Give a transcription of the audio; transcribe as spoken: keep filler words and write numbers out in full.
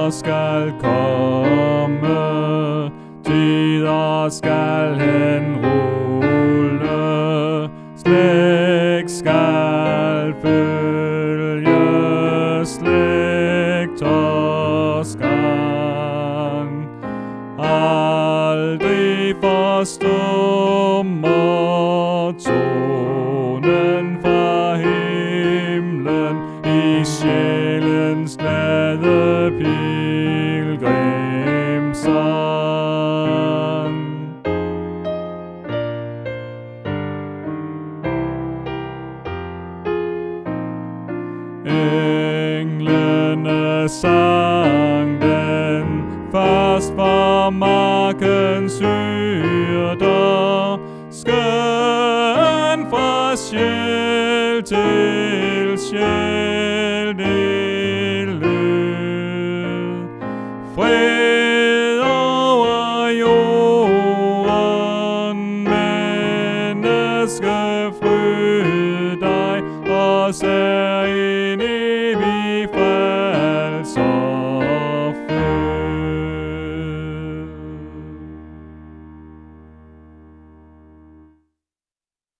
tider skal komme, tider skal henrulle, slægt skal følge slægters gang. Aldrig forstummer tonen fra himlen i sjælens glade pilgrimssang. Englene sang den først for markens hyrder, skøn fra sjæl til sjæl det lød. Fred over jorden, menneske, fryd dig, os er i